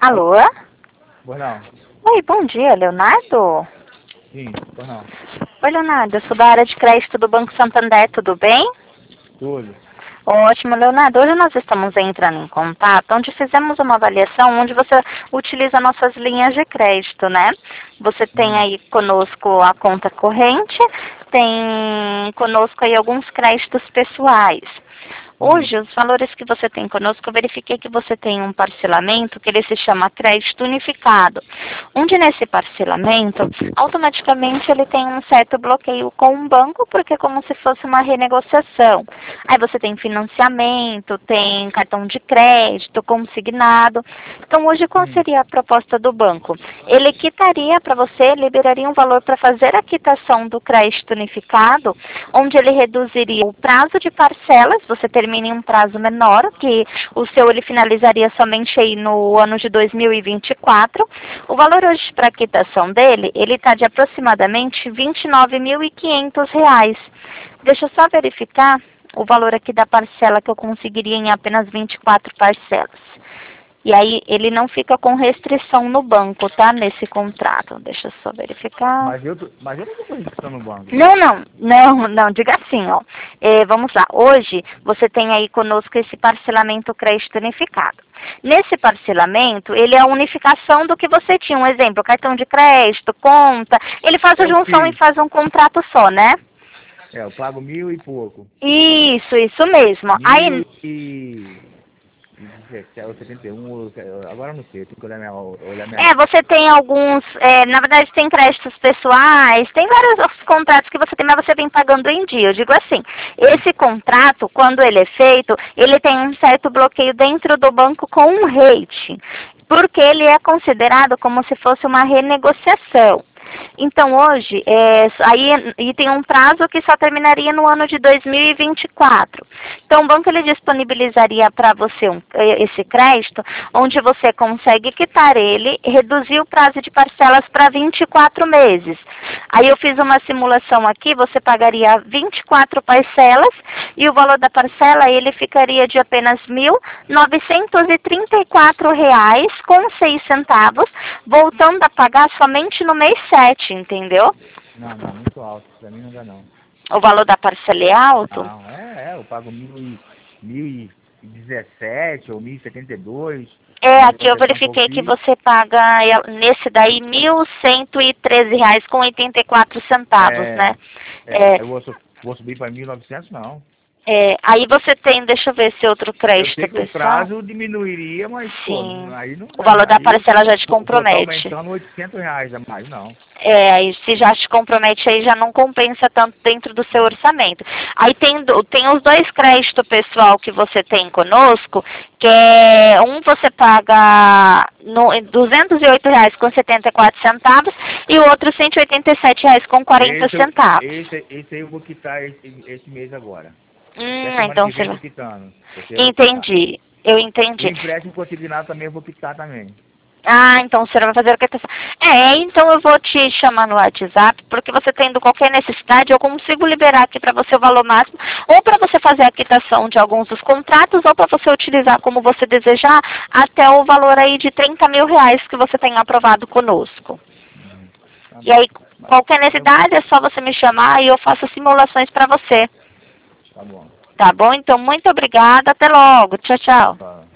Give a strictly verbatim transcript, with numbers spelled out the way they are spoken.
Alô? Pois não. Oi, bom dia, Leonardo? Sim, pois não. Oi, Leonardo, eu sou da área de crédito do Banco Santander, tudo bem? Tudo. Ótimo, Leonardo. Hoje nós estamos entrando em contato, onde fizemos uma avaliação, onde você utiliza nossas linhas de crédito, né? Você tem Hum. aí conosco a conta corrente, tem conosco aí alguns créditos pessoais. Hoje, os valores que você tem conosco, eu verifiquei que você tem um parcelamento que ele se chama crédito unificado, onde nesse parcelamento, automaticamente ele tem um certo bloqueio com o banco, porque é como se fosse uma renegociação. Aí você tem financiamento, tem cartão de crédito, consignado. Então, hoje, qual Hum. seria a proposta do banco? Ele quitaria para você, liberaria um valor para fazer a quitação do crédito unificado, onde ele reduziria o prazo de parcelas, você termina em um prazo menor, que o seu ele finalizaria somente aí no ano de dois mil e vinte e quatro. O valor hoje para a quitação dele, ele está de aproximadamente vinte e nove mil e quinhentos reais. Deixa eu só verificar o valor aqui da parcela que eu conseguiria em apenas vinte e quatro parcelas. E aí ele não fica com restrição no banco, tá? Nesse contrato. Deixa eu só verificar. Mas eu, tô, mas eu não estou registrando no banco. Não, não, não, não, diga assim, ó. É, vamos lá, hoje você tem aí conosco esse parcelamento crédito unificado. Nesse parcelamento, ele é a unificação do que você tinha. Um exemplo, cartão de crédito, conta, ele faz a Eu junção fiz. e faz um contrato só, né? É, eu pago mil e pouco. Isso, isso mesmo. Aí, Mil e... dezessete, ou setenta e um, ou- agora eu não sei, eu tenho que olhar minha... Olhar minha... é, você tem alguns, é, na verdade tem créditos pessoais, tem vários outros contratos que você tem, mas você vem pagando em dia. Eu digo assim, esse contrato, quando ele é feito, ele tem um certo bloqueio dentro do banco com um rate, porque ele é considerado como se fosse uma renegociação. Então hoje, é, aí e tem um prazo que só terminaria no ano de dois mil e vinte e quatro. Então o banco ele disponibilizaria para você um, esse crédito, onde você consegue quitar ele, reduzir o prazo de parcelas para vinte e quatro meses. Aí eu fiz uma simulação aqui, você pagaria vinte e quatro parcelas e o valor da parcela ele ficaria de apenas mil novecentos e trinta e quatro reais com seis centavos, voltando a pagar somente no mês sete, entendeu? Não, não, muito alto, pra mim não dá não. O valor da parcela é alto? Não, é, é, eu pago mil e, mil e dezessete ou mil e setenta e dois. É, Na aqui eu negociação verifiquei que fiz. você paga é, nesse daí mil cento e treze reais com oitenta e quatro centavos, É, né? é, É, eu vou, su- vou subir para mil e novecentos, não. é, aí você tem, deixa eu ver se outro Eu crédito sei que o pessoal. prazo diminuiria, mas, pô, Sim. aí não O dá. valor da Aí eu parcela já te vou estar compromete. aumentando oitocentos reais a mais, não. É, aí se já te compromete aí já não compensa tanto dentro do seu orçamento. Aí tem, do- tem os dois créditos pessoal que você tem conosco, que é um você paga no, duzentos e oito reais com setenta e quatro centavos e o outro cento e oitenta e sete reais com quarenta Esse, eu- centavos. esse, esse aí eu vou quitar esse, esse mês agora. Até Hum, semana então que você vem eu tô vai. quitando. Esse aí eu vou quitar. Entendi, eu O entendi. empréstimo consignado também eu vou quitar também. Ah, então você vai fazer a quitação. É, então eu vou te chamar no WhatsApp, porque você tendo qualquer necessidade, eu consigo liberar aqui para você o valor máximo, ou para você fazer a quitação de alguns dos contratos, ou para você utilizar como você desejar, até o valor aí de trinta mil reais que você tem aprovado conosco. Uhum. Tá E bom. aí, Mas, qualquer eu, necessidade, é só você me chamar e eu faço simulações para você. tá bom. Tá bom? Então, muito obrigada. Até logo. Tchau, tchau. Tá.